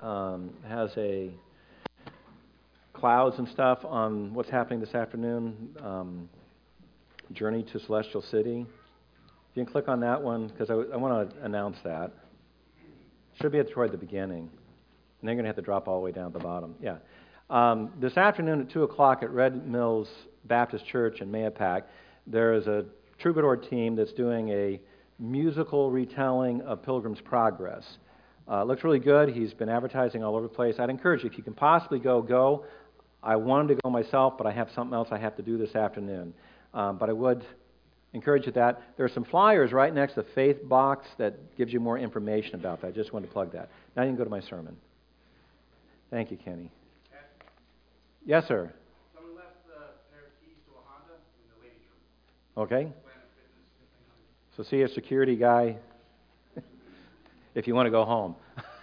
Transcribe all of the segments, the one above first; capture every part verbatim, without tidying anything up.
um, has a clouds and stuff on what's happening this afternoon, um, Journey to Celestial City. If you can click on that one, because I, I want to announce that. Should be at toward the beginning. And they're going to have to drop all the way down at the bottom. Yeah. Um, this afternoon at two o'clock at Red Mills Baptist Church in Mahopac, there is a troubadour team that's doing a musical retelling of Pilgrim's Progress. Uh, it looks really good. He's been advertising all over the place. I'd encourage you, if you can possibly go, go. I wanted to go myself, but I have something else I have to do this afternoon. Um, but I would encourage you that. There are some flyers right next to the faith box that gives you more information about that. I just wanted to plug that. Now you can go to my sermon. Thank you, Kenny. Yes, sir. Someone left a pair of keys to a Honda in the ladies' room. Okay. So see a security guy if you want to go home.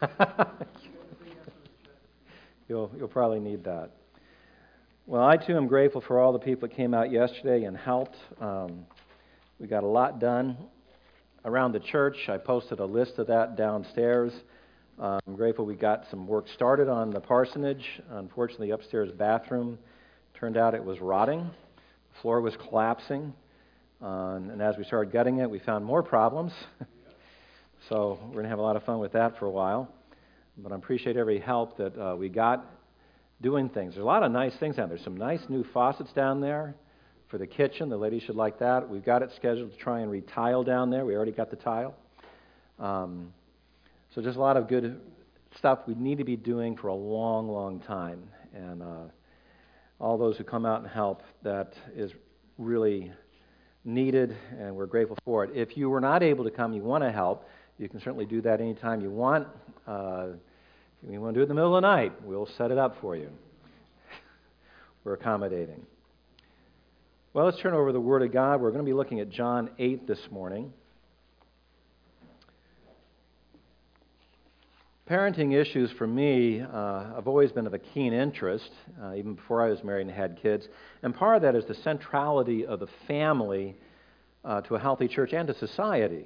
you'll, you'll probably need that. Well, I too am grateful for all the people that came out yesterday and helped. Um, we got a lot done around the church. I posted a list of that downstairs. Uh, I'm grateful we got some work started on the parsonage. Unfortunately, the upstairs bathroom turned out it was rotting. The floor was collapsing. Uh, and, and as we started gutting it, we found more problems. So we're going to have a lot of fun with that for a while. But I appreciate every help that uh, we got doing things. There's a lot of nice things down there. There's some nice new faucets down there for the kitchen. The ladies should like that. We've got it scheduled to try and retile down there. We already got the tile. Um, so just a lot of good stuff we need to be doing for a long, long time. And uh, all those who come out and help, that is really needed, and we're grateful for it. If you were not able to come, you want to help, you can certainly do that anytime you want. Uh, if you want to do it in the middle of the night, we'll set it up for you. We're accommodating. Well, let's turn over the Word of God. We're going to be looking at John eight this morning. Parenting issues for me uh, have always been of a keen interest, uh, even before I was married and had kids. And part of that is the centrality of the family uh, to a healthy church and to society.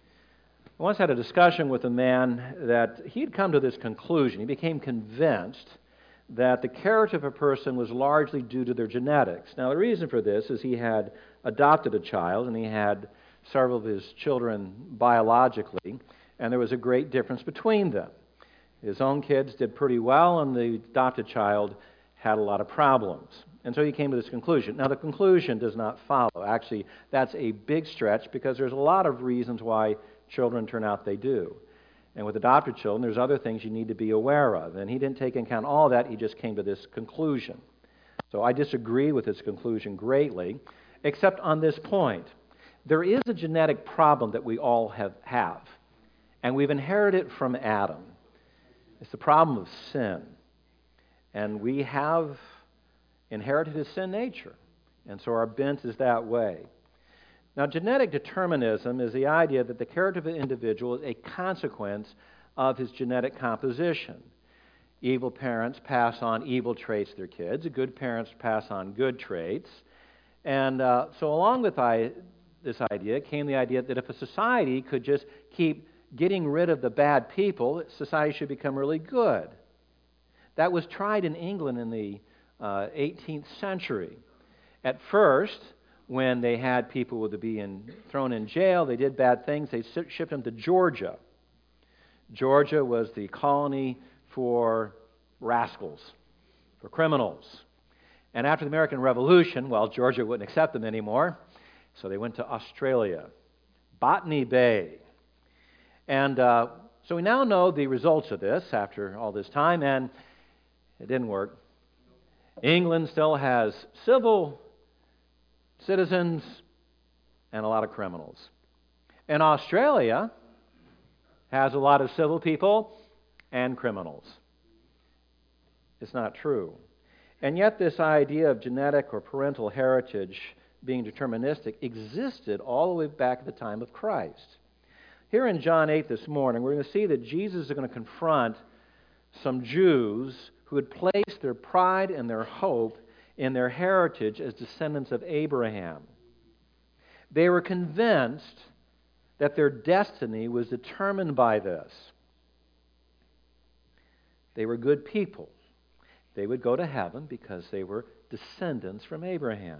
I once had a discussion with a man that he had come to this conclusion. He became convinced that the character of a person was largely due to their genetics. Now, the reason for this is he had adopted a child, and he had several of his children biologically, and there was a great difference between them. His own kids did pretty well, and the adopted child had a lot of problems. And so he came to this conclusion. Now, the conclusion does not follow. Actually, that's a big stretch because there's a lot of reasons why children turn out they do. And with adopted children, there's other things you need to be aware of. And he didn't take into account all that. He just came to this conclusion. So I disagree with his conclusion greatly, except on this point. There is a genetic problem that we all have, have and we've inherited it from Adam. It's the problem of sin. And we have inherited his sin nature. And so our bent is that way. Now, genetic determinism is the idea that the character of an individual is a consequence of his genetic composition. Evil parents pass on evil traits to their kids. Good parents pass on good traits. And uh, so along with I, this idea came the idea that if a society could just keep getting rid of the bad people, society should become really good. That was tried in England in the uh, eighteenth century. At first, when they had people who would be in, thrown in jail, they did bad things, they shipped them to Georgia. Georgia was the colony for rascals, for criminals. And after the American Revolution, well, Georgia wouldn't accept them anymore, so they went to Australia, Botany Bay. And uh, so we now know the results of this after all this time, and it didn't work. England still has civil citizens and a lot of criminals. And Australia has a lot of civil people and criminals. It's not true. And yet this idea of genetic or parental heritage being deterministic existed all the way back at the time of Christ. Here in John eight this morning, we're going to see that Jesus is going to confront some Jews who had placed their pride and their hope in their heritage as descendants of Abraham. They were convinced that their destiny was determined by this. They were good people. They would go to heaven because they were descendants from Abraham.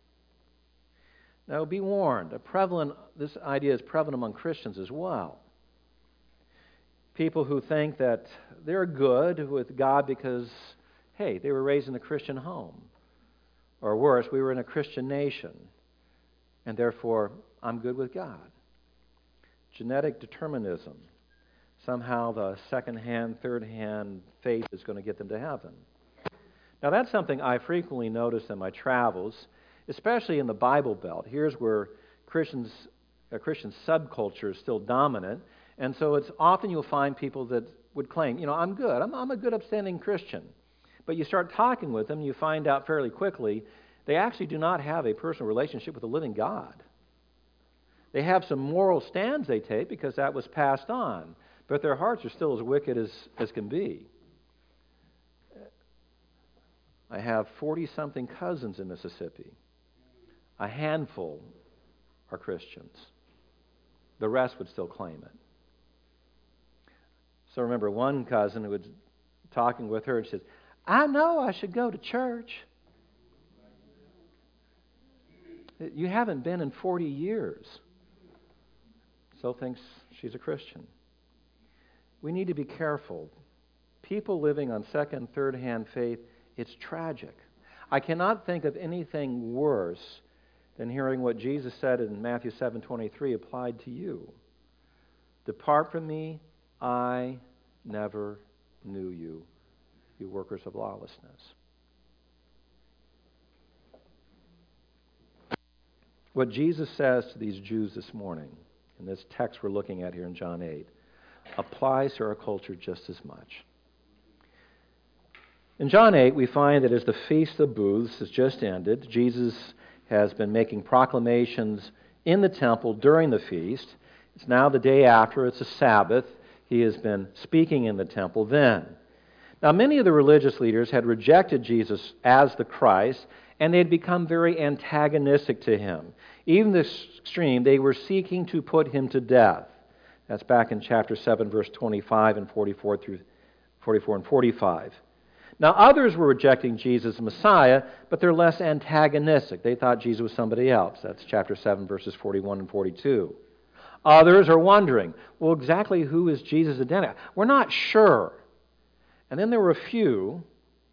Now, be warned, a prevalent, this idea is prevalent among Christians as well. People who think that they're good with God because, hey, they were raised in a Christian home. Or worse, we were in a Christian nation, and therefore I'm good with God. Genetic determinism. Somehow the second-hand, third-hand faith is going to get them to heaven. Now, that's something I frequently notice in my travels, especially in the Bible Belt. Here's where Christians, a Christian subculture is still dominant, and so it's often you'll find people that would claim, you know, I'm good, I'm, I'm a good upstanding Christian. But you start talking with them, you find out fairly quickly they actually do not have a personal relationship with the living God. They have some moral stands they take because that was passed on, but their hearts are still as wicked as, as can be. I have forty-something cousins in Mississippi. A handful are Christians. The rest would still claim it. So remember one cousin who was talking with her and she says, I know I should go to church. You haven't been in forty years. Still thinks she's a Christian. We need to be careful. People living on second, third-hand faith, it's tragic. I cannot think of anything worse than hearing what Jesus said in Matthew seven twenty-three applied to you. Depart from me, I never knew you, you workers of lawlessness. What Jesus says to these Jews this morning, in this text we're looking at here in John eight, applies to our culture just as much. In John eight, we find that as the Feast of Booths has just ended, Jesus has been making proclamations in the temple during the feast. It's now the day after, it's a Sabbath. He has been speaking in the temple then. Now, many of the religious leaders had rejected Jesus as the Christ, and they had become very antagonistic to him. Even to this extreme, they were seeking to put him to death. That's back in chapter seven, verse twenty-five and forty-four through forty-four and forty-five. Now, others were rejecting Jesus as Messiah, but they're less antagonistic. They thought Jesus was somebody else. That's chapter seven, verses forty-one and forty-two. Others are wondering, well, exactly who is Jesus' identity? We're not sure. And then there were a few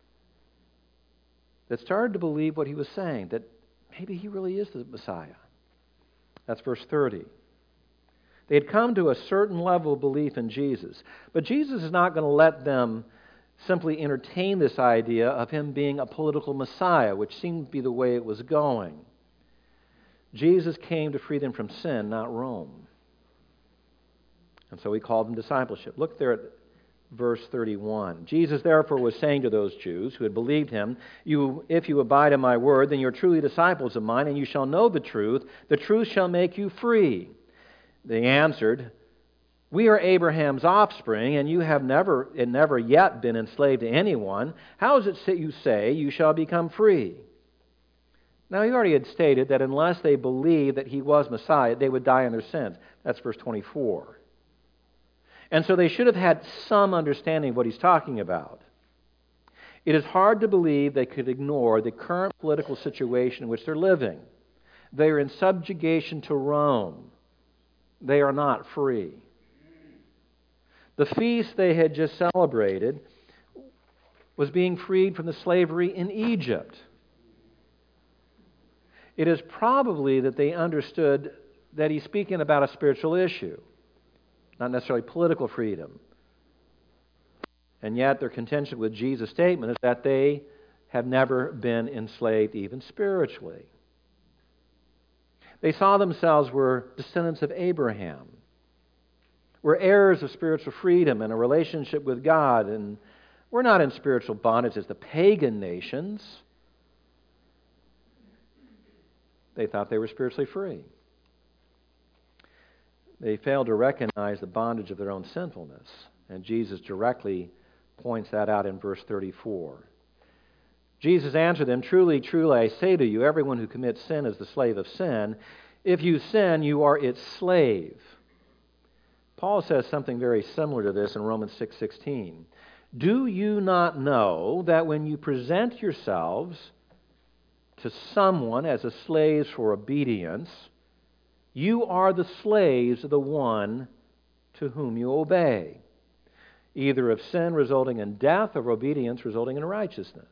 that started to believe what he was saying, that maybe he really is the Messiah. That's verse thirty. They had come to a certain level of belief in Jesus. But Jesus is not going to let them simply entertain this idea of him being a political Messiah, which seemed to be the way it was going. Jesus came to free them from sin, not Rome. And so he called them discipleship. Look there at verse thirty-one. Jesus therefore was saying to those Jews who had believed him, "You, if you abide in my word, then you're truly disciples of mine, and you shall know the truth. The truth shall make you free." They answered, "We are Abraham's offspring, and you have never and never yet been enslaved to anyone. How is it that you say you shall become free?" Now, he already had stated that unless they believed that he was Messiah, they would die in their sins. That's verse twenty-four. And so they should have had some understanding of what he's talking about. It is hard to believe they could ignore the current political situation in which they're living. They are in subjugation to Rome. They are not free. The feast they had just celebrated was being freed from the slavery in Egypt. It is probably that they understood that he's speaking about a spiritual issue, not necessarily political freedom. And yet their contention with Jesus' statement is that they have never been enslaved even spiritually. They saw themselves were descendants of Abraham, were heirs of spiritual freedom and a relationship with God, and we're not in spiritual bondage as the pagan nations. They thought they were spiritually free. They failed to recognize the bondage of their own sinfulness, and Jesus directly points that out in verse thirty-four. Jesus answered them, "Truly, truly, I say to you, everyone who commits sin is the slave of sin. If you sin, you are its slave." Paul says something very similar to this in Romans six sixteen. Do you not know that when you present yourselves to someone as a slaves for obedience, you are the slaves of the one to whom you obey, either of sin resulting in death or obedience resulting in righteousness?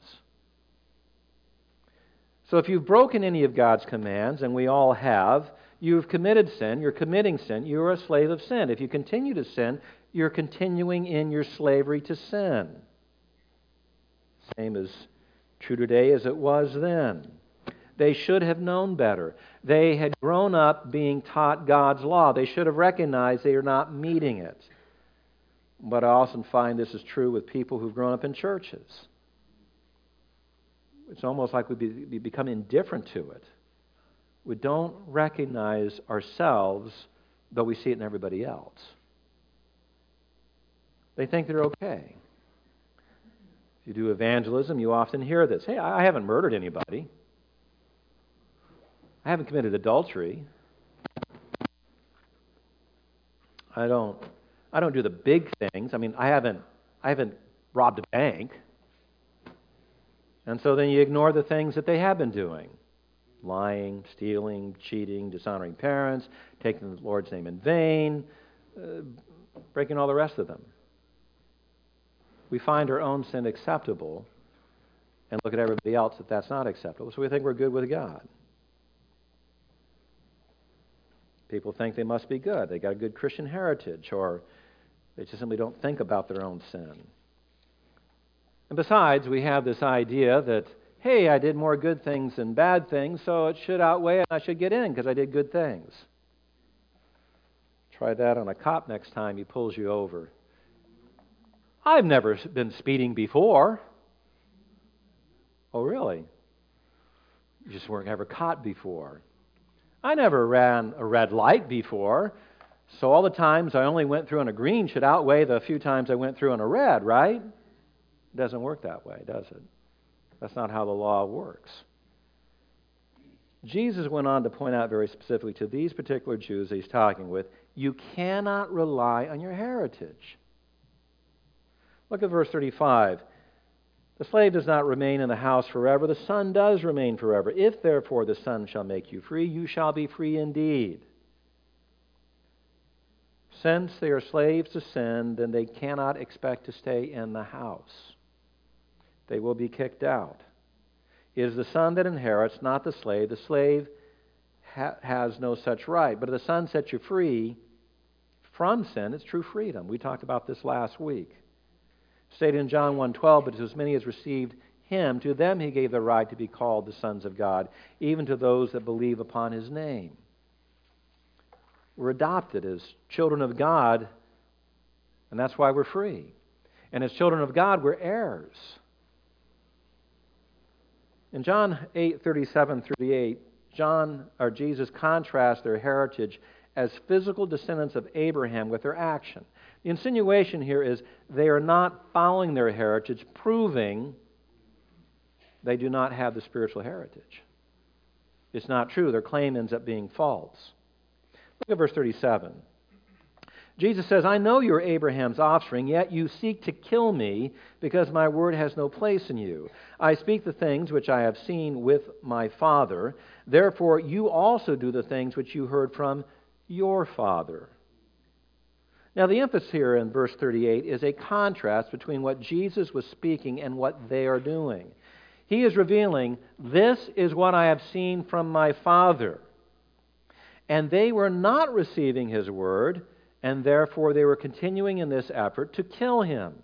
So if you've broken any of God's commands, and we all have, you've committed sin, you're committing sin, you're a slave of sin. If you continue to sin, you're continuing in your slavery to sin. Same as true today as it was then. They should have known better. They had grown up being taught God's law. They should have recognized they are not meeting it. But I often find this is true with people who've grown up in churches. It's almost like we, be, we become indifferent to it. We don't recognize ourselves, though we see it in everybody else. They think they're okay. If you do evangelism, you often hear this. Hey, I haven't murdered anybody. I haven't committed adultery. I don't I don't do the big things. I mean, I haven't I haven't robbed a bank. And so then you ignore the things that they have been doing. Lying, stealing, cheating, dishonoring parents, taking the Lord's name in vain, uh, breaking all the rest of them. We find our own sin acceptable and look at everybody else that that's not acceptable. So we think we're good with God. People think they must be good. They got a good Christian heritage, or they just simply don't think about their own sin. And besides, we have this idea that, hey, I did more good things than bad things, so it should outweigh it and I should get in because I did good things. Try that on a cop next time he pulls you over. I've never been speeding before. Oh, really? You just weren't ever caught before. I never ran a red light before, so all the times I only went through on a green should outweigh the few times I went through on a red, right? It doesn't work that way, does it? That's not how the law works. Jesus went on to point out very specifically to these particular Jews that he's talking with, you cannot rely on your heritage. Look at verse thirty-five. The slave does not remain in the house forever. The son does remain forever. If therefore the son shall make you free, you shall be free indeed. Since they are slaves to sin, then they cannot expect to stay in the house. They will be kicked out. It is the son that inherits, not the slave. The slave ha- has no such right. But if the son sets you free from sin, it's true freedom. We talked about this last week. Stated in John one twelve, but to as many as received him, to them he gave the right to be called the sons of God, even to those that believe upon his name. We're adopted as children of God, and that's why we're free. And as children of God, we're heirs. In John eight thirty-seven through thirty-eight, John or Jesus contrasts their heritage as physical descendants of Abraham with their action. The insinuation here is they are not following their heritage, proving they do not have the spiritual heritage. It's not true. Their claim ends up being false. Look at verse thirty-seven. Jesus says, I know you're Abraham's offspring, yet you seek to kill me because my word has no place in you. I speak the things which I have seen with my Father. Therefore, you also do the things which you heard from your father. Now, the emphasis here in verse thirty-eight is a contrast between what Jesus was speaking and what they are doing. He is revealing, this is what I have seen from my Father. And they were not receiving his word, and therefore they were continuing in this effort to kill him.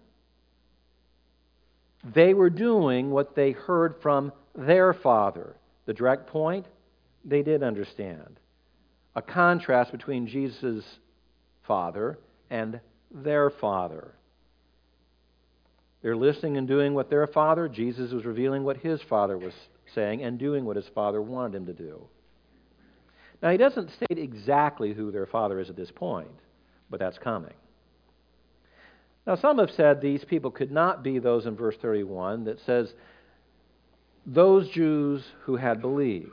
They were doing what they heard from their father. The direct point, they did understand. A contrast between Jesus' father and their father. They're listening and doing what their father, Jesus was revealing what his father was saying and doing what his father wanted him to do. Now, he doesn't state exactly who their father is at this point, but that's coming. Now, some have said these people could not be those in verse thirty-one that says, those Jews who had believed.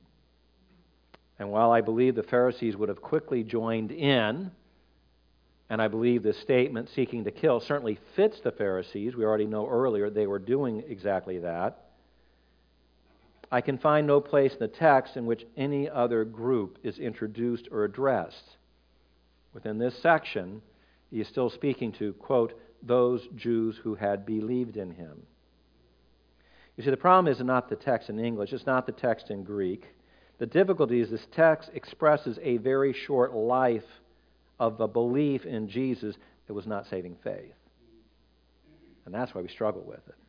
And while I believe the Pharisees would have quickly joined in And I believe this statement, seeking to kill, certainly fits the Pharisees. We already know earlier they were doing exactly that. I can find no place in the text in which any other group is introduced or addressed. Within this section, he is still speaking to, quote, those Jews who had believed in him. You see, the problem is not the text in English. It's not the text in Greek. The difficulty is this text expresses a very short life of a belief in Jesus that was not saving faith. And that's why we struggle with it.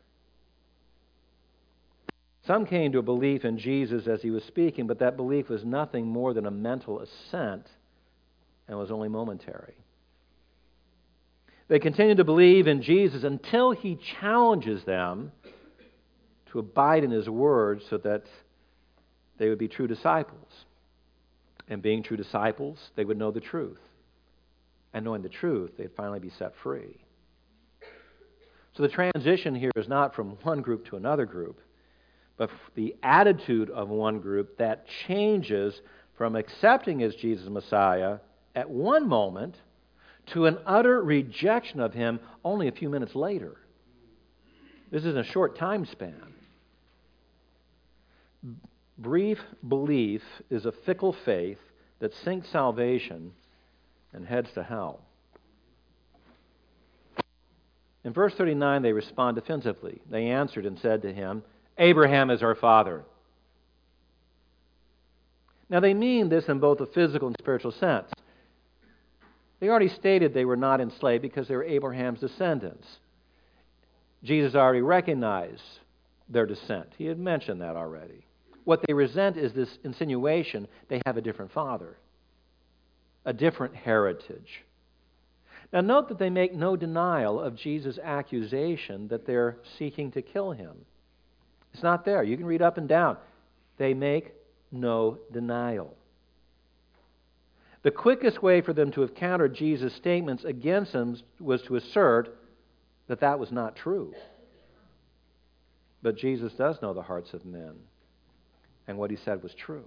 Some came to a belief in Jesus as he was speaking, but that belief was nothing more than a mental assent and was only momentary. They continued to believe in Jesus until he challenges them to abide in his word so that they would be true disciples. And being true disciples, they would know the truth. And knowing the truth, they'd finally be set free. So the transition here is not from one group to another group, but the attitude of one group that changes from accepting as Jesus Messiah at one moment to an utter rejection of him only a few minutes later. This is a short time span. Brief belief is a fickle faith that sinks salvation and heads to hell. In verse thirty-nine, they respond defensively. They answered and said to him, Abraham is our father. Now they mean this in both a physical and spiritual sense. They already stated they were not enslaved because they were Abraham's descendants. Jesus already recognized their descent. He had mentioned that already. What they resent is this insinuation they have a different father, a different heritage. Now note that they make no denial of Jesus' accusation that they're seeking to kill him. It's not there. You can read up and down. They make no denial. The quickest way for them to have countered Jesus' statements against him was to assert that that was not true. But Jesus does know the hearts of men, and what he said was true.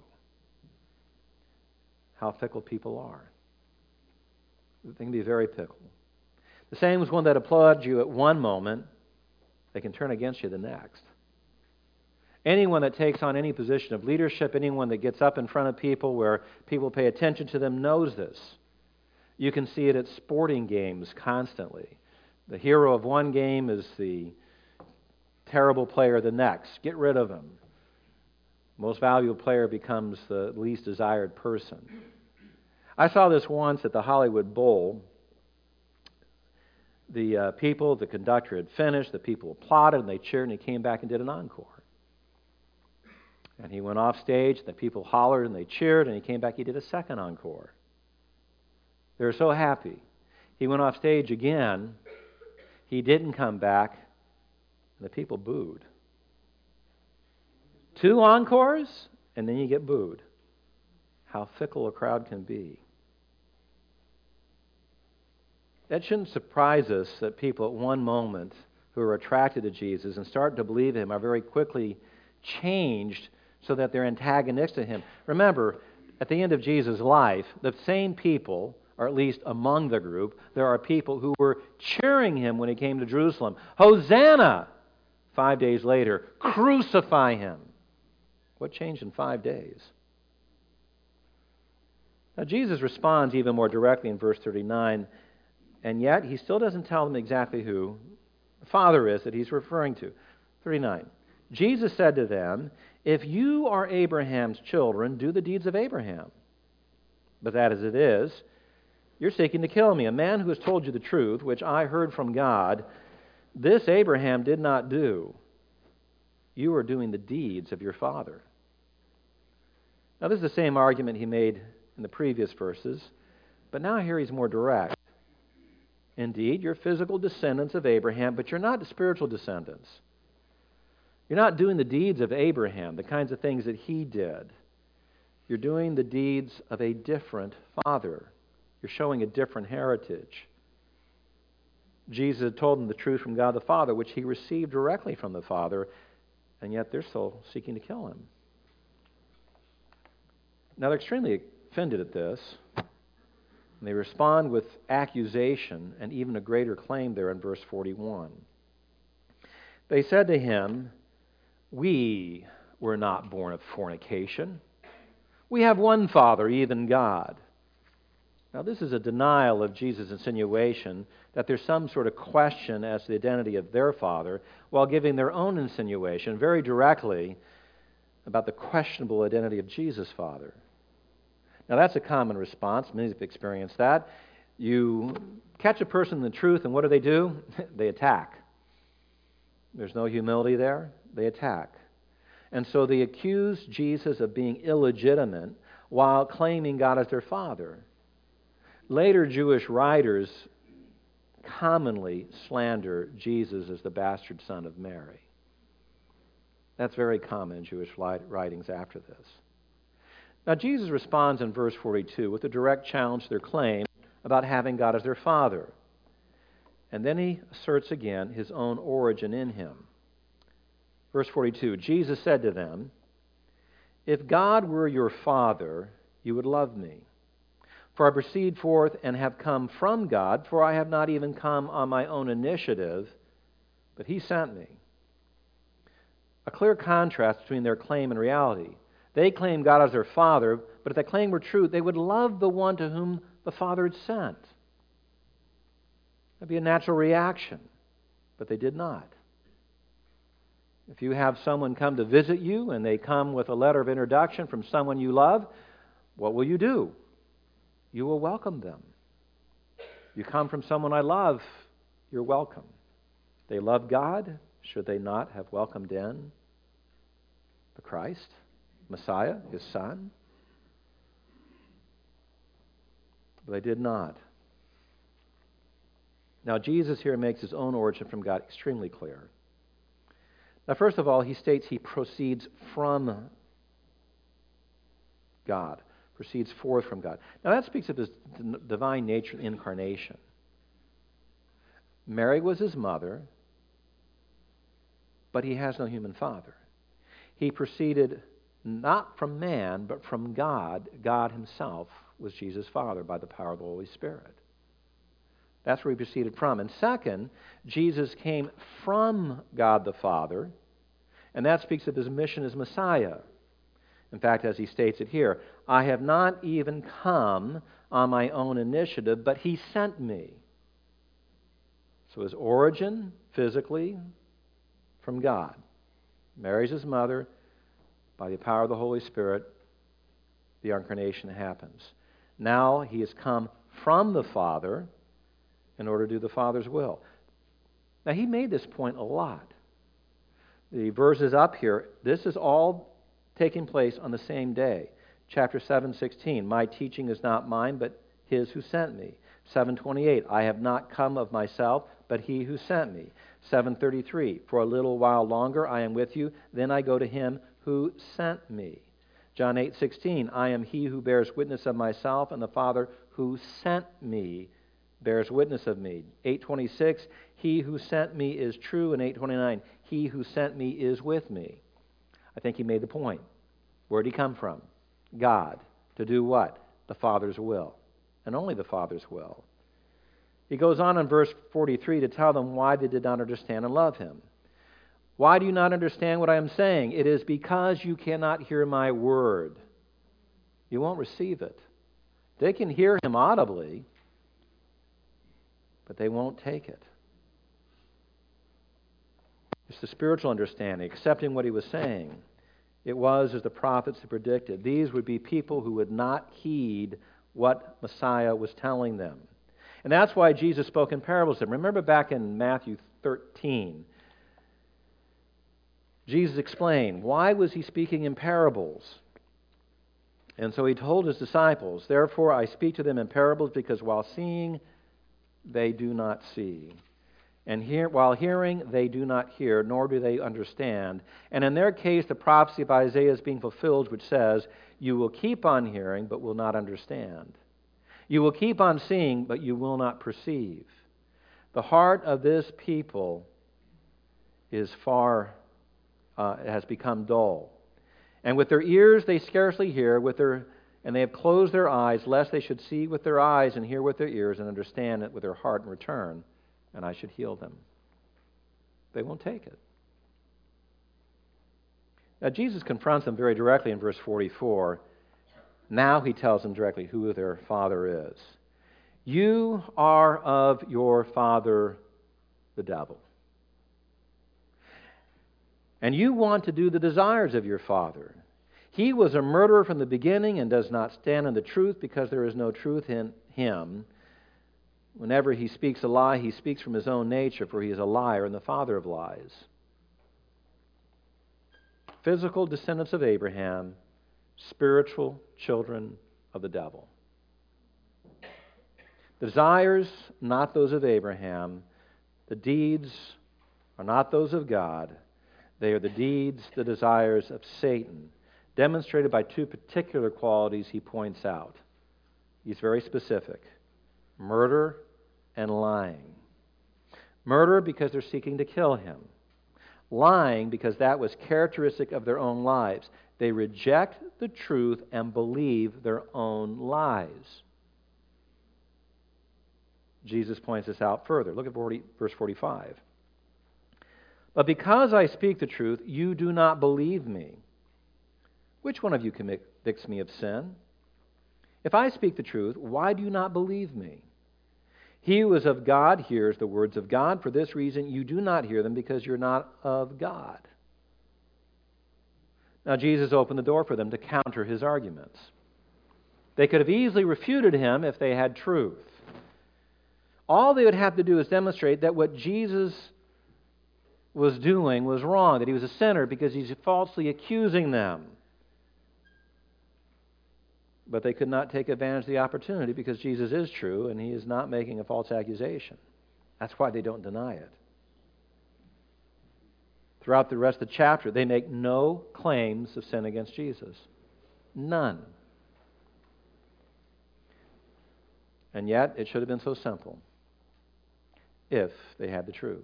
How fickle people are. They can be very fickle. The same as one that applauds you at one moment, they can turn against you the next. Anyone that takes on any position of leadership, anyone that gets up in front of people where people pay attention to them knows this. You can see it at sporting games constantly. The hero of one game is the terrible player of the next. Get rid of him. Most valuable player becomes the least desired person. I saw this once at the Hollywood Bowl. The uh, people, the conductor had finished, the people applauded and they cheered, and he came back and did an encore. And he went off stage, the people hollered and they cheered, and he came back, he did a second encore. They were so happy. He went off stage again, he didn't come back, and the people booed. Two encores, and then you get booed. How fickle a crowd can be. That shouldn't surprise us that people at one moment who are attracted to Jesus and start to believe him are very quickly changed so that they're antagonistic to him. Remember, at the end of Jesus' life, the same people, or at least among the group, there are people who were cheering him when he came to Jerusalem. Hosanna! Five days later, crucify him. What changed in five days? Now, Jesus responds even more directly in verse thirty-nine, and yet he still doesn't tell them exactly who the Father is that he's referring to. thirty-nine. Jesus said to them, if you are Abraham's children, do the deeds of Abraham. But that as it is, you're seeking to kill me, a man who has told you the truth, which I heard from God. This Abraham did not do. You are doing the deeds of your father. Now, this is the same argument he made in the previous verses, but now here he's more direct. Indeed, you're physical descendants of Abraham, but you're not the spiritual descendants. You're not doing the deeds of Abraham, the kinds of things that he did. You're doing the deeds of a different father. You're showing a different heritage. Jesus had told them the truth from God the Father, which he received directly from the Father, and yet they're still seeking to kill him. Now, they're extremely offended at this. And they respond with accusation and even a greater claim there in verse forty-one. They said to him, "We were not born of fornication. We have one Father, even God." Now, this is a denial of Jesus' insinuation that there's some sort of question as to the identity of their Father, while giving their own insinuation very directly about the questionable identity of Jesus' Father. Now, that's a common response. Many have experienced that. You catch a person in the truth, and what do they do? They attack. There's no humility there. They attack. And so they accuse Jesus of being illegitimate while claiming God as their Father. Later Jewish writers commonly slander Jesus as the bastard son of Mary. That's very common in Jewish writings after this. Now, Jesus responds in verse forty-two with a direct challenge to their claim about having God as their Father. And then he asserts again his own origin in him. Verse forty-two, Jesus said to them, "If God were your Father, you would love me. For I proceed forth and have come from God, for I have not even come on my own initiative, but He sent me." A clear contrast between their claim and reality. They claim God as their Father, but if that claim were true, they would love the one to whom the Father had sent. That would be a natural reaction, but they did not. If you have someone come to visit you and they come with a letter of introduction from someone you love, what will you do? You will welcome them. You come from someone I love, you're welcome. They love God. Should they not have welcomed in the Christ, Messiah, His Son? But they did not. Now, Jesus here makes His own origin from God extremely clear. Now, first of all, He states He proceeds from God, proceeds forth from God. Now, that speaks of His divine nature, incarnation. Mary was His mother, but He has no human father. He proceeded not from man, but from God. God Himself was Jesus' Father by the power of the Holy Spirit. That's where He proceeded from. And second, Jesus came from God the Father, and that speaks of His mission as Messiah. In fact, as He states it here, "I have not even come on my own initiative, but He sent me." So His origin, physically, from God. Mary's His mother. By the power of the Holy Spirit, the incarnation happens. Now He has come from the Father in order to do the Father's will. Now, He made this point a lot. The verses up here, this is all taking place on the same day. Chapter seven sixteen, "My teaching is not mine, but His who sent me." seven twenty-eight, "I have not come of myself, but He who sent me." seven thirty-three, "For a little while longer I am with you, then I go to Him who sent me." John eight sixteen, "I am He who bears witness of myself, and the Father who sent me bears witness of me." eight twenty-six, "He who sent me is true," and eight twenty-nine, "He who sent me is with me." I think He made the point. Where did He come from? God. To do what? The Father's will. And only the Father's will. He goes on in verse forty-three to tell them why they did not understand and love Him. "Why do you not understand what I am saying? It is because you cannot hear my word." You won't receive it. They can hear Him audibly, but they won't take it. It's the spiritual understanding, accepting what He was saying. It was, as the prophets had predicted, these would be people who would not heed what Messiah was telling them. And that's why Jesus spoke in parables to them. Remember back in Matthew thirteen, Jesus explained, why was He speaking in parables? And so He told His disciples, "Therefore I speak to them in parables, because while seeing, they do not see. And hear, while hearing, they do not hear, nor do they understand." And in their case, the prophecy of Isaiah is being fulfilled, which says, "You will keep on hearing, but will not understand. You will keep on seeing, but you will not perceive." The heart of this people is far, uh, has become dull. And with their ears they scarcely hear, with their and they have closed their eyes, lest they should see with their eyes and hear with their ears and understand it with their heart and return, and I should heal them. They won't take it. Now, Jesus confronts them very directly in verse forty-four. Now he tells them directly who their father is. You are of your father, the devil. And you want to do the desires of your father. He was a murderer from the beginning and does not stand in the truth because there is no truth in him. Whenever he speaks a lie, he speaks from his own nature, for he is a liar and the father of lies. Physical descendants of Abraham, spiritual children of the devil. The desires, not those of Abraham. The deeds are not those of God. They are the deeds, the desires of Satan, demonstrated by two particular qualities he points out. He's very specific. Murder and lying. Murder because they're seeking to kill him. Lying because that was characteristic of their own lives. They reject the truth and believe their own lies. Jesus points this out further. Look at forty, verse forty-five. But because I speak the truth, you do not believe me. Which one of you convicts me of sin? If I speak the truth, why do you not believe me? He who is of God hears the words of God. For this reason, you do not hear them, because you're not of God. Now, Jesus opened the door for them to counter his arguments. They could have easily refuted him if they had truth. All they would have to do is demonstrate that what Jesus was doing was wrong, that he was a sinner because he's falsely accusing them. But they could not take advantage of the opportunity because Jesus is true and he is not making a false accusation. That's why they don't deny it. Throughout the rest of the chapter, they make no claims of sin against Jesus. None. And yet, it should have been so simple if they had the truth.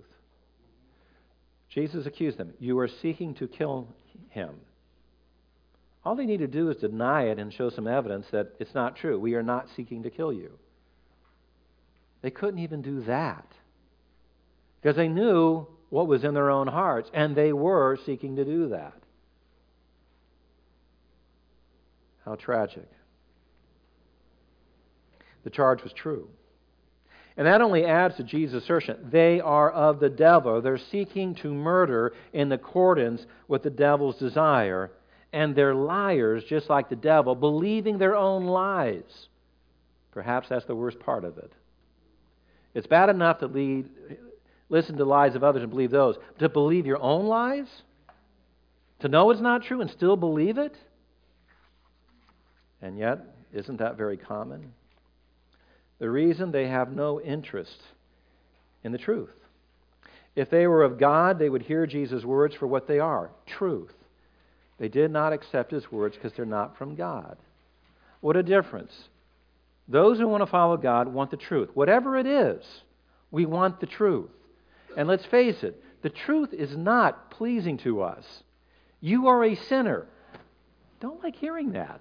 Jesus accused them. You are seeking to kill him. All they need to do is deny it and show some evidence that it's not true. We are not seeking to kill you. They couldn't even do that because they knew what was in their own hearts, and they were seeking to do that. How tragic. The charge was true. And that only adds to Jesus' assertion. They are of the devil. They're seeking to murder in accordance with the devil's desire. And they're liars, just like the devil, believing their own lies. Perhaps that's the worst part of it. It's bad enough to lead, listen to lies of others and believe those. But to believe your own lies? To know it's not true and still believe it? And yet, isn't that very common? The reason they have no interest in the truth. If they were of God, they would hear Jesus' words for what they are, truth. They did not accept his words because they're not from God. What a difference. Those who want to follow God want the truth. Whatever it is, we want the truth. And let's face it, the truth is not pleasing to us. You are a sinner. Don't like hearing that.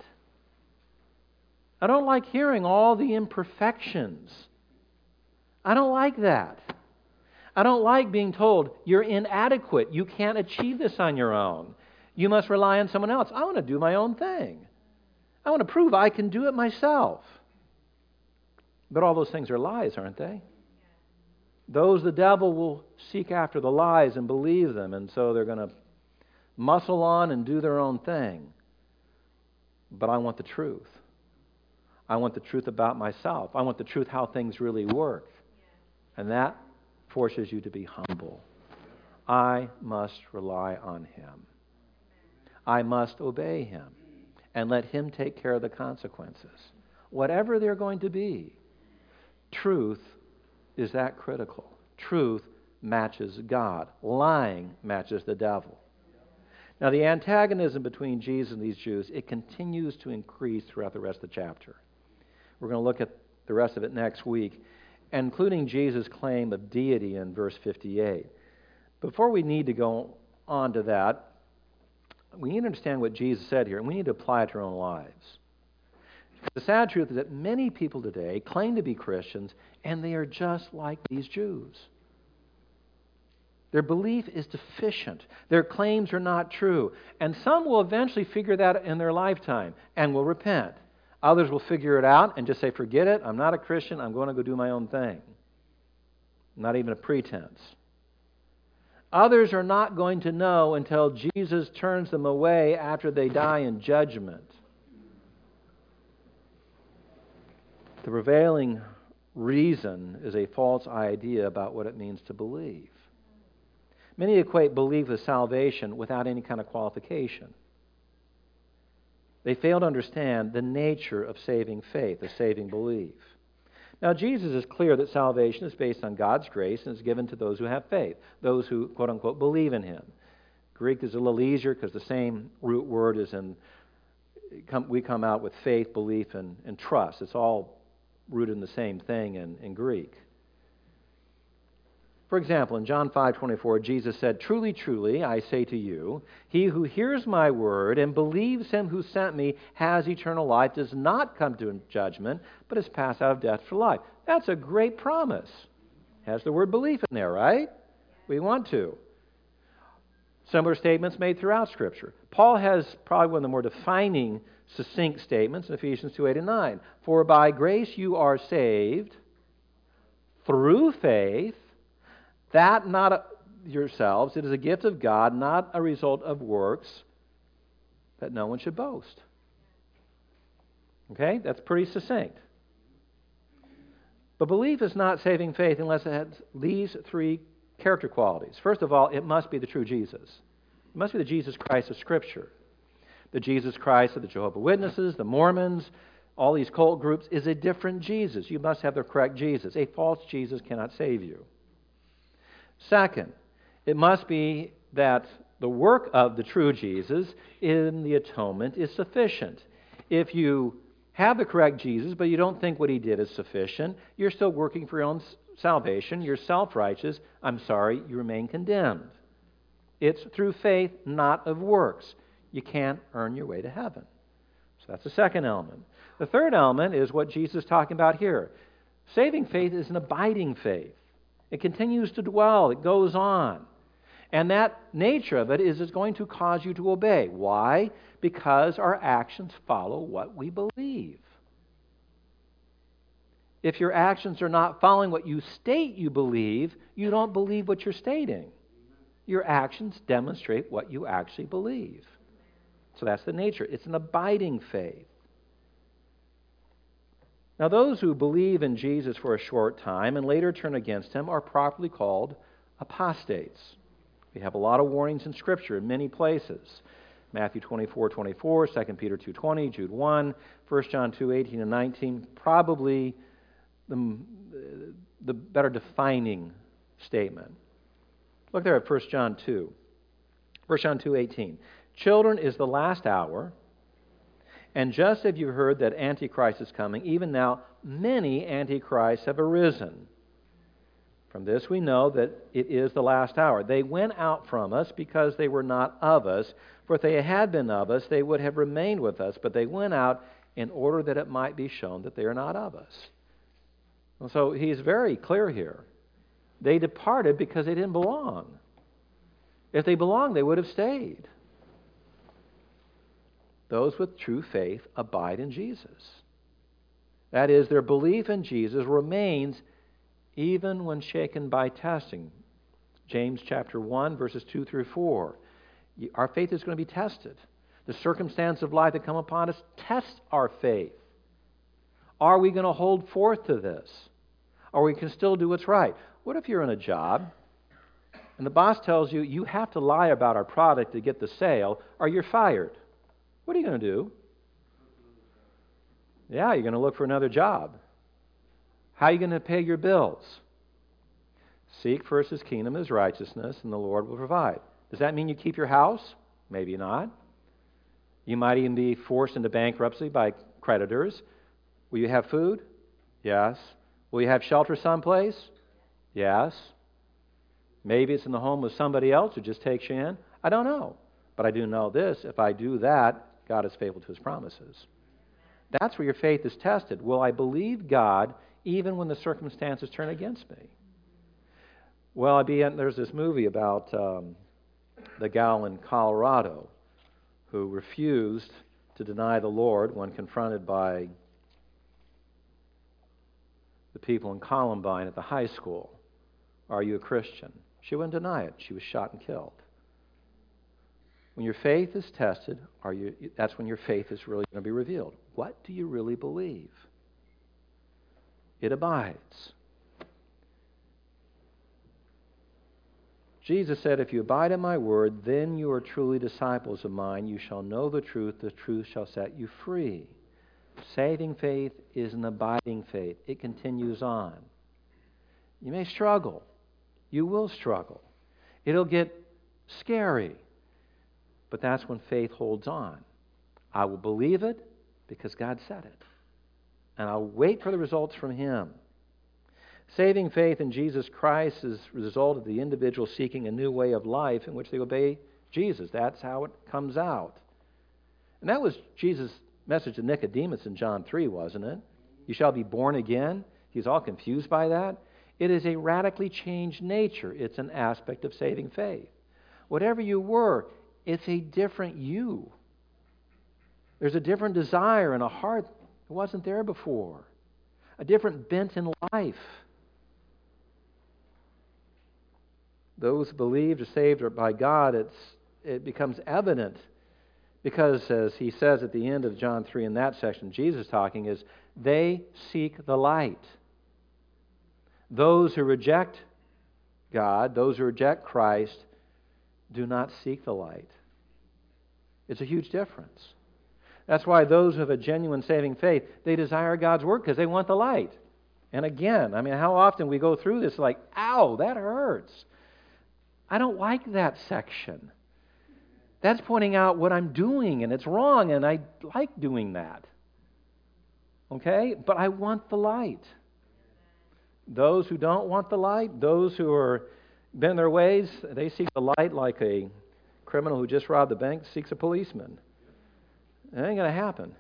I don't like hearing all the imperfections. I don't like that. I don't like being told you're inadequate. You can't achieve this on your own. You must rely on someone else. I want to do my own thing. I want to prove I can do it myself. But all those things are lies, aren't they? Those the devil will seek after the lies and believe them, and so they're going to muscle on and do their own thing. But I want the truth. I want the truth about myself. I want the truth how things really work. And that forces you to be humble. I must rely on him. I must obey him and let him take care of the consequences, whatever they're going to be. Truth is that critical. Truth matches God. Lying matches the devil. Now, the antagonism between Jesus and these Jews, it continues to increase throughout the rest of the chapter. We're going to look at the rest of it next week, including Jesus' claim of deity in verse fifty-eight. Before we need to go on to that, we need to understand what Jesus said here, and we need to apply it to our own lives. The sad truth is that many people today claim to be Christians, and they are just like these Jews. Their belief is deficient. Their claims are not true. And some will eventually figure that in their lifetime and will repent. Others will figure it out and just say, forget it, I'm not a Christian, I'm going to go do my own thing. Not even a pretense. Others are not going to know until Jesus turns them away after they die in judgment. The prevailing reason is a false idea about what it means to believe. Many equate belief with salvation without any kind of qualification. They fail to understand the nature of saving faith, of saving belief. Now, Jesus is clear that salvation is based on God's grace and is given to those who have faith, those who, quote-unquote, believe in Him. Greek is a little easier because the same root word is in, we come out with faith, belief, and, and trust. It's all rooted in the same thing in, in Greek. For example, in John five twenty-four, Jesus said, "Truly, truly, I say to you, he who hears my word and believes him who sent me has eternal life, does not come to judgment, but is passed out of death to life." That's a great promise. Has the word belief in there, right? We want to. Similar statements made throughout Scripture. Paul has probably one of the more defining, succinct statements in Ephesians two eight and nine. "For by grace you are saved through faith, that not yourselves, it is a gift of God, not a result of works, that no one should boast." Okay, that's pretty succinct. But belief is not saving faith unless it has these three character qualities. First of all, it must be the true Jesus. It must be the Jesus Christ of Scripture. The Jesus Christ of the Jehovah's Witnesses, the Mormons, all these cult groups is a different Jesus. You must have the correct Jesus. A false Jesus cannot save you. Second, it must be that the work of the true Jesus in the atonement is sufficient. If you have the correct Jesus, but you don't think what He did is sufficient, you're still working for your own salvation, you're self-righteous, I'm sorry, you remain condemned. It's through faith, not of works. You can't earn your way to heaven. So that's the second element. The third element is what Jesus is talking about here. Saving faith is an abiding faith. It continues to dwell. It goes on. And that nature of it is it's going to cause you to obey. Why? Because our actions follow what we believe. If your actions are not following what you state you believe, you don't believe what you're stating. Your actions demonstrate what you actually believe. So that's the nature. It's an abiding faith. Now, those who believe in Jesus for a short time and later turn against Him are properly called apostates. We have a lot of warnings in Scripture in many places. Matthew twenty-four twenty-four, Second Peter two twenty, Jude one, First John two eighteen and nineteen, probably the, the better defining statement. Look there at First John two. First John two eighteen. "Children, is the last hour. And just as you've heard that Antichrist is coming, even now many Antichrists have arisen. From this we know that it is the last hour. They went out from us because they were not of us. For if they had been of us, they would have remained with us. But they went out in order that it might be shown that they are not of us." And so he's very clear here. They departed because they didn't belong. If they belonged, they would have stayed. Those with true faith abide in Jesus. That is, their belief in Jesus remains even when shaken by testing. James chapter one, verses two through four. Our faith is going to be tested. The circumstance of life that come upon us test our faith. Are we going to hold forth to this? Or we can still do what's right? What if you're in a job and the boss tells you, you have to lie about our product to get the sale or you're fired? What are you going to do? Yeah, you're going to look for another job. How are you going to pay your bills? Seek first His kingdom, His righteousness, and the Lord will provide. Does that mean you keep your house? Maybe not. You might even be forced into bankruptcy by creditors. Will you have food? Yes. Will you have shelter someplace? Yes. Maybe it's in the home of somebody else who just takes you in. I don't know. But I do know this. If I do that, God is faithful to His promises. That's where your faith is tested. Will I believe God even when the circumstances turn against me? Well, I be in, there's this movie about um, the gal in Colorado who refused to deny the Lord when confronted by the people in Columbine at the high school. Are you a Christian? She wouldn't deny it. She was shot and killed. When your faith is tested, are you, that's when your faith is really going to be revealed. What do you really believe? It abides. Jesus said, if you abide in my word, then you are truly disciples of mine. You shall know the truth. The truth shall set you free. Saving faith is an abiding faith. It continues on. You may struggle. You will struggle. It'll get scary. But that's when faith holds on. I will believe it because God said it. And I'll wait for the results from Him. Saving faith in Jesus Christ is the result of the individual seeking a new way of life in which they obey Jesus. That's how it comes out. And that was Jesus' message to Nicodemus in John three, wasn't it? You shall be born again. He's all confused by that. It is a radically changed nature. It's an aspect of saving faith. Whatever you were, it's a different you. There's a different desire and a heart that wasn't there before. A different bent in life. Those believed or saved by God, it's, it becomes evident because, as he says at the end of John three in that section, Jesus talking, is they seek the light. Those who reject God, those who reject Christ, do not seek the light. It's a huge difference. That's why those who have a genuine saving faith, they desire God's Word because they want the light. And again, I mean, how often we go through this like, ow, that hurts. I don't like that section. That's pointing out what I'm doing, and it's wrong, and I like doing that. Okay? But I want the light. Those who don't want the light, those who are bent their ways, they seek the light like a criminal who just robbed the bank seeks a policeman. It ain't going to happen.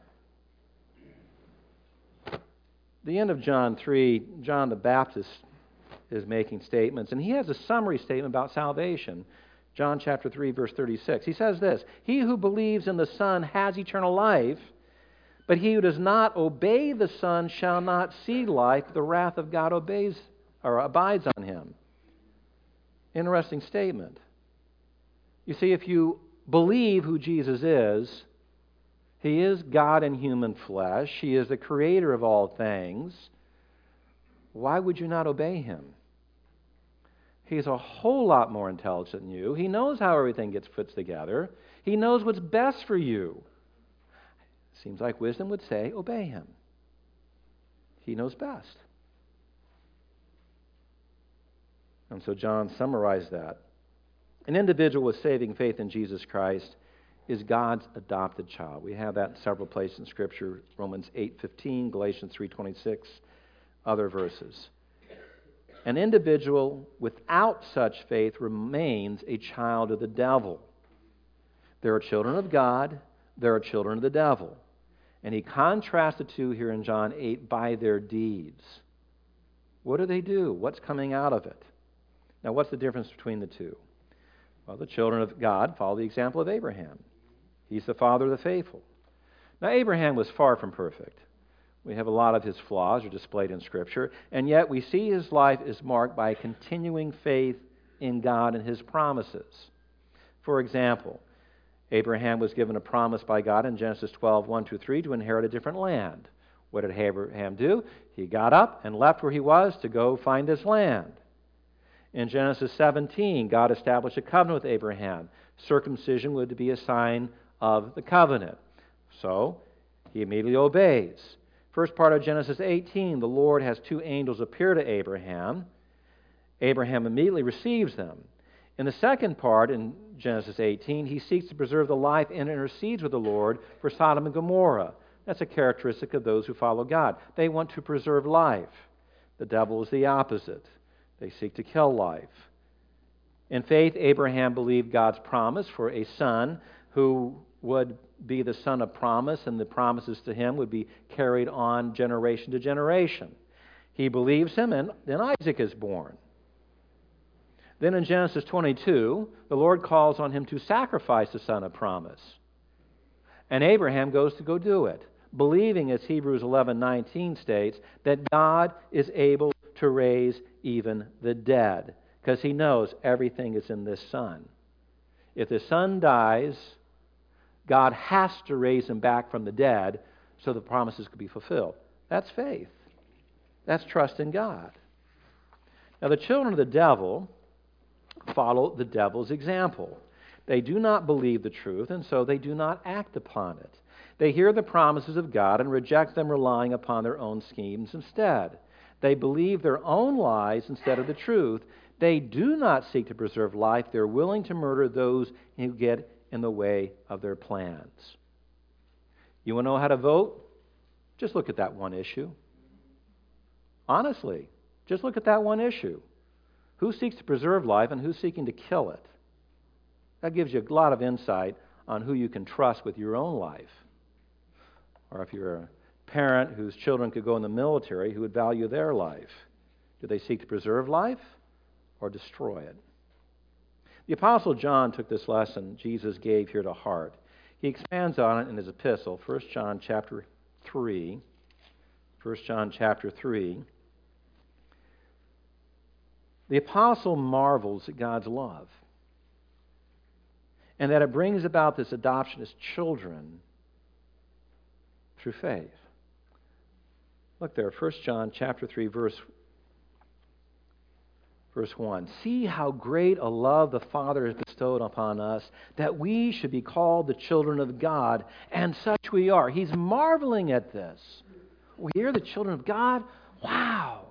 The end of John three, John the Baptist is making statements, and he has a summary statement about salvation. John chapter three, verse thirty-six. He says this, he who believes in the Son has eternal life, but he who does not obey the Son shall not see life. The wrath of God obeys or abides on him. Interesting statement. You see, if you believe who Jesus is, He is God in human flesh. He is the creator of all things. Why would you not obey Him? He's a whole lot more intelligent than you. He knows how everything gets put together. He knows what's best for you. Seems like wisdom would say, obey Him. He knows best. And so John summarized that. An individual with saving faith in Jesus Christ is God's adopted child. We have that in several places in Scripture, Romans eight fifteen, Galatians three twenty-six, other verses. An individual without such faith remains a child of the devil. There are children of God, there are children of the devil. And he contrasts the two here in John eight by their deeds. What do they do? What's coming out of it? Now, what's the difference between the two? Well, the children of God follow the example of Abraham. He's the father of the faithful. Now, Abraham was far from perfect. We have a lot of his flaws are displayed in Scripture, and yet we see his life is marked by continuing faith in God and His promises. For example, Abraham was given a promise by God in Genesis twelve, one through three to inherit a different land. What did Abraham do? He got up and left where he was to go find this land. In Genesis seventeen, God established a covenant with Abraham. Circumcision would be a sign of the covenant. So, he immediately obeys. First part of Genesis eighteen, the Lord has two angels appear to Abraham. Abraham immediately receives them. In the second part, in Genesis eighteen, he seeks to preserve the life and intercedes with the Lord for Sodom and Gomorrah. That's a characteristic of those who follow God. They want to preserve life. The devil is the opposite. They seek to kill life. In faith, Abraham believed God's promise for a son who would be the son of promise, and the promises to him would be carried on generation to generation. He believes him, and then Isaac is born. Then in Genesis twenty-two, the Lord calls on him to sacrifice the son of promise. And Abraham goes to go do it, believing, as Hebrews eleven nineteen states, that God is able to raise even the dead, because he knows everything is in this son. If the son dies, God has to raise him back from the dead so the promises could be fulfilled. That's faith. That's trust in God. Now, the children of the devil follow the devil's example. They do not believe the truth, and so they do not act upon it. They hear the promises of God and reject them, relying upon their own schemes instead. They believe their own lies instead of the truth. They do not seek to preserve life. They're willing to murder those who get in the way of their plans. You want to know how to vote? Just look at that one issue. Honestly, just look at that one issue. Who seeks to preserve life and who's seeking to kill it? That gives you a lot of insight on who you can trust with your own life. Or if you're a parent whose children could go in the military, who would value their life? Do they seek to preserve life or destroy it? The Apostle John took this lesson Jesus gave here to heart. He expands on it in his epistle, First John chapter three. First John chapter three. The apostle marvels at God's love, and that it brings about this adoption as children through faith. Look there, First John chapter three, verse Verse one, see how great a love the Father has bestowed upon us, that we should be called the children of God, and such we are. He's marveling at this. We are the children of God? Wow!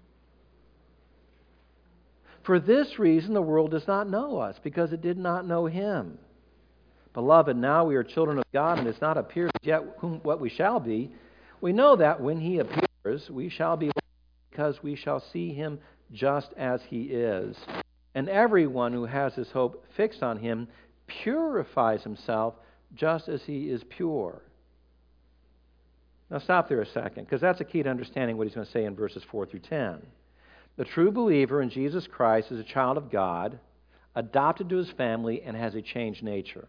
For this reason the world does not know us, because it did not know Him. Beloved, now we are children of God, and it's not appeared yet whom, what we shall be. We know that when He appears, we shall be because we shall see Him just as He is. And everyone who has his hope fixed on Him purifies himself just as He is pure. Now stop there a second, because that's a key to understanding what he's going to say in verses four through ten. The true believer in Jesus Christ is a child of God, adopted to His family, and has a changed nature.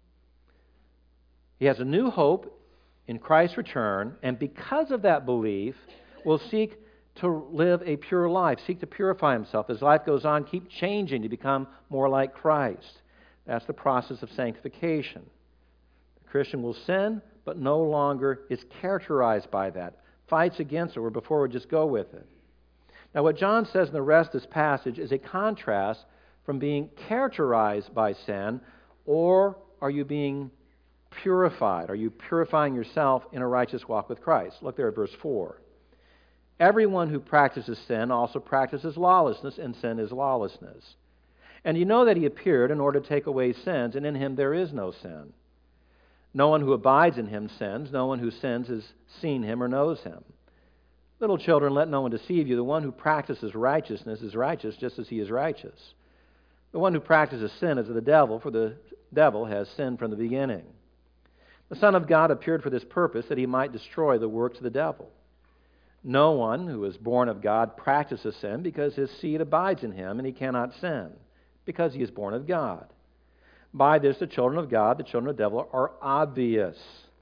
He has a new hope in Christ's return, and because of that belief, will seek to live a pure life, seek to purify himself. As life goes on, keep changing to become more like Christ. That's the process of sanctification. The Christian will sin, but no longer is characterized by that. Fights against it, or before we just go with it. Now, what John says in the rest of this passage is a contrast from being characterized by sin, or are you being purified? Are you purifying yourself in a righteous walk with Christ? Look there at verse four. Everyone who practices sin also practices lawlessness, and sin is lawlessness. And you know that He appeared in order to take away sins, and in Him there is no sin. No one who abides in Him sins. No one who sins has seen Him or knows Him. Little children, let no one deceive you. The one who practices righteousness is righteous just as He is righteous. The one who practices sin is of the devil, for the devil has sinned from the beginning. The Son of God appeared for this purpose, that He might destroy the works of the devil. No one who is born of God practices sin, because his seed abides in him, and he cannot sin, because he is born of God. By this, the children of God, the children of the devil, are obvious.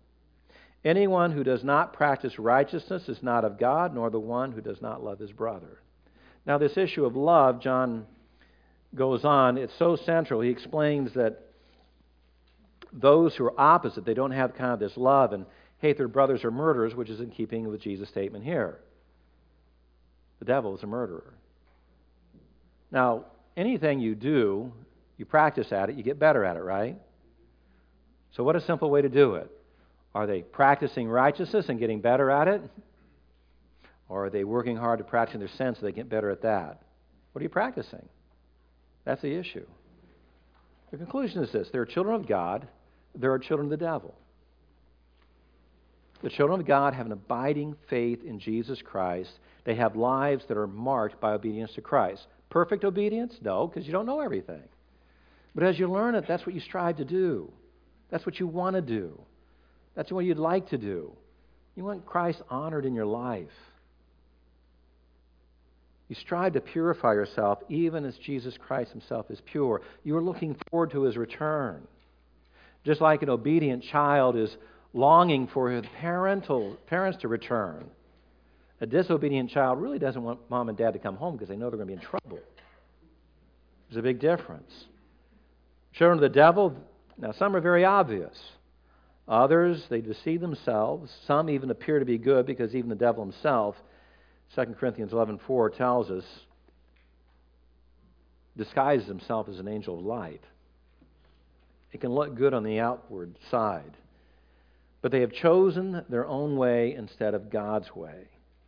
Anyone who does not practice righteousness is not of God, nor the one who does not love his brother. Now, this issue of love, John goes on, it's so central. He explains that those who are opposite, they don't have kind of this love and hate their brothers or murderers, which is in keeping with Jesus' statement here. The devil is a murderer. Now, anything you do, you practice at it, you get better at it, right? So what a simple way to do it. Are they practicing righteousness and getting better at it? Or are they working hard to practice their sin so they get better at that? What are you practicing? That's the issue. The conclusion is this. There are children of God. There are children of the devil. The children of God have an abiding faith in Jesus Christ. They have lives that are marked by obedience to Christ. Perfect obedience? No, because you don't know everything. But as you learn it, that's what you strive to do. That's what you want to do. That's what you'd like to do. You want Christ honored in your life. You strive to purify yourself even as Jesus Christ himself is pure. You are looking forward to his return. Just like an obedient child is longing for his parental parents to return. A disobedient child really doesn't want mom and dad to come home because they know they're going to be in trouble. There's a big difference. Children of the devil, now some are very obvious. Others, they deceive themselves. Some even appear to be good because even the devil himself, Second Corinthians eleven four tells us, disguises himself as an angel of light. It can look good on the outward side, but they have chosen their own way instead of God's way.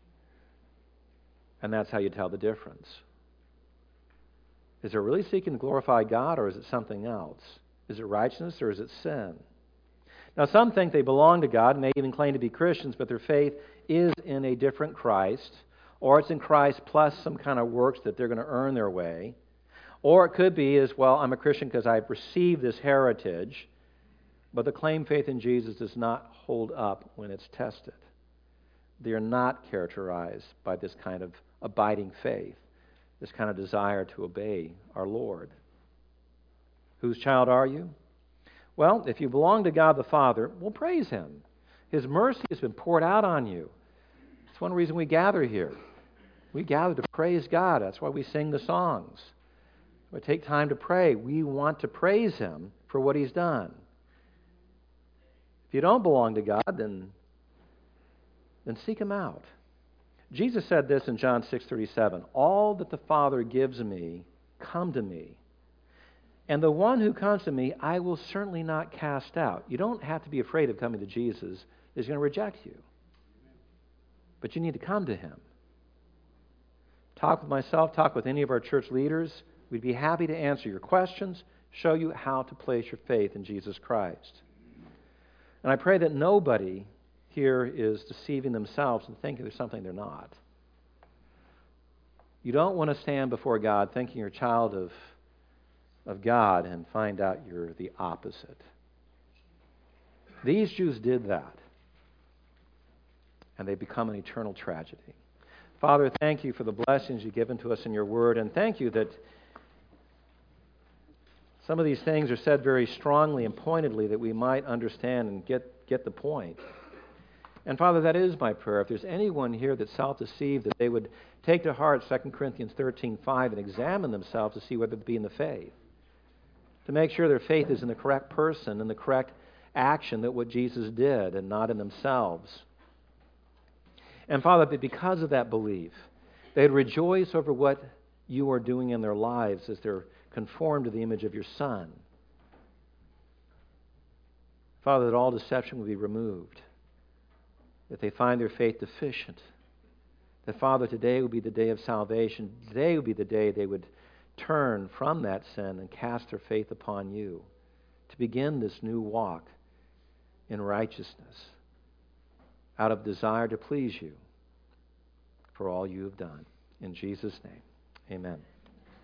And that's how you tell the difference. Is it really seeking to glorify God, or is it something else? Is it righteousness, or is it sin? Now, some think they belong to God and may even claim to be Christians, but their faith is in a different Christ, or it's in Christ plus some kind of works that they're going to earn their way. Or it could be as, well, I'm a Christian because I've received this heritage, but the claimed faith in Jesus does not hold up when it's tested. They are not characterized by this kind of abiding faith, this kind of desire to obey our Lord. Whose child are you? Well, if you belong to God the Father, well, praise Him. His mercy has been poured out on you. That's one reason we gather here. We gather to praise God. That's why we sing the songs. We take time to pray. We want to praise Him for what He's done. If you don't belong to God, then, then seek Him out. Jesus said this in John six thirty-seven, "All that the Father gives me, come to me. And the one who comes to me, I will certainly not cast out." You don't have to be afraid of coming to Jesus. He's going to reject you. But you need to come to Him. Talk with myself, talk with any of our church leaders. We'd be happy to answer your questions, show you how to place your faith in Jesus Christ. And I pray that nobody here is deceiving themselves and thinking there's something they're not. You don't want to stand before God thinking you're a child of, of God and find out you're the opposite. These Jews did that, and they become an eternal tragedy. Father, thank you for the blessings you've given to us in your word, and thank you that some of these things are said very strongly and pointedly that we might understand and get, get the point. And Father, that is my prayer. If there's anyone here that's self-deceived, that they would take to heart Second Corinthians thirteen five and examine themselves to see whether they be in the faith. To make sure their faith is in the correct person and the correct action, that what Jesus did and not in themselves. And Father, that because of that belief, they'd rejoice over what you are doing in their lives as they're conformed to the image of your Son. Father, that all deception will be removed. That they find their faith deficient. That, Father, today will be the day of salvation. Today will be the day they would turn from that sin and cast their faith upon you to begin this new walk in righteousness out of desire to please you for all you have done. In Jesus' name, amen.